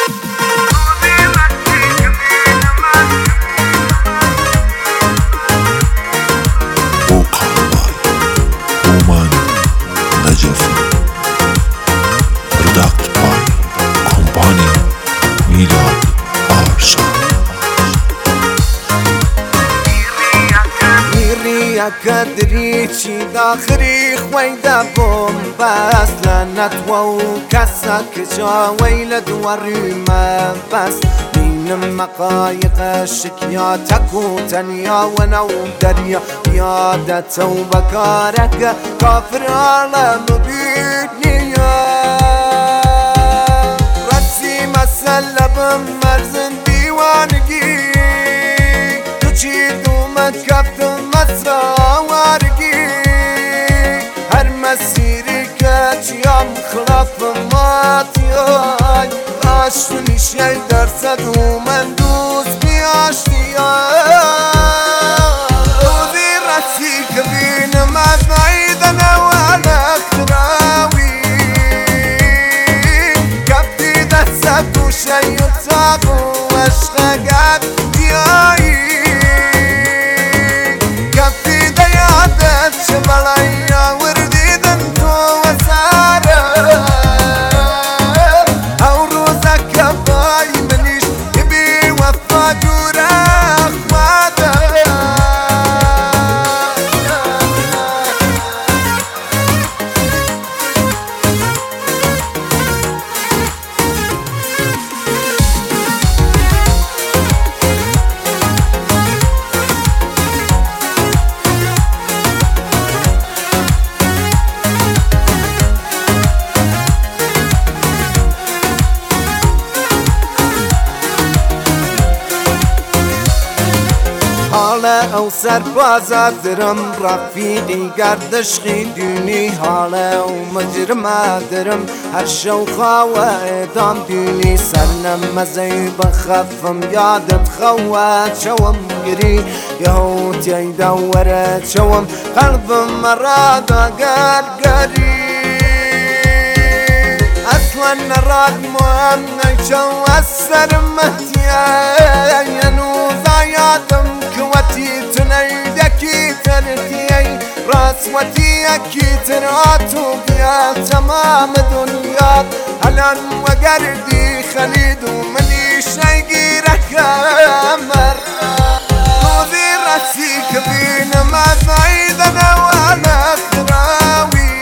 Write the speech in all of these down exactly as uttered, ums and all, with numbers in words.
كدري شي داخري خويدا بوم بس لنتوو كسك جا ويلد وريما بس من مقايق الشكيا تكو تنيا ونو دريا يادة وبكارك كافر على مبينيا رسي مسلب مرزن ديوانجي تشيد ومكفت مساوارجي هر مسيرك يا مخلف ماتياي عشوني شي درسد ومندوز بياشتياي وذي راسيك بين ما بعيد انا ولك تراوي كفتي دسك وشي يتساقو واشغاقات دياي شماليا وردي دنتو وسارة او روزك باي منيش يبي وفا جورا اخواتا حالا او سربازا درم رفیقی گردش خیدونی حالا او مجرم درم هر شو خوا ادام دونی سرنم مزی بخفم یادت خوات شوم گری یهوت ی دورت شوم قلبم مرادا گرگری اصلا نراد مهم نشو السرمتيا ينوزا يادم كوتي تنيدكي تركي راسوتي اكي تراتو بيا تمام دنيا هلان وقردي خليد ومني شي غيرك امر وذي راسيك بين ما بعيد انا وانا تراوي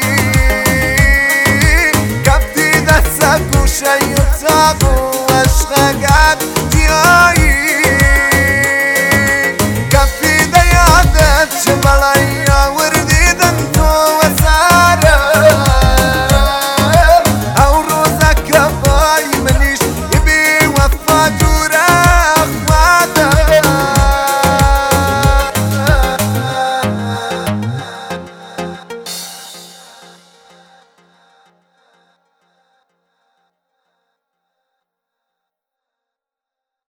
كفتي دسك وشي يتساقو واشغاقات دياي كفي ديادت شمالي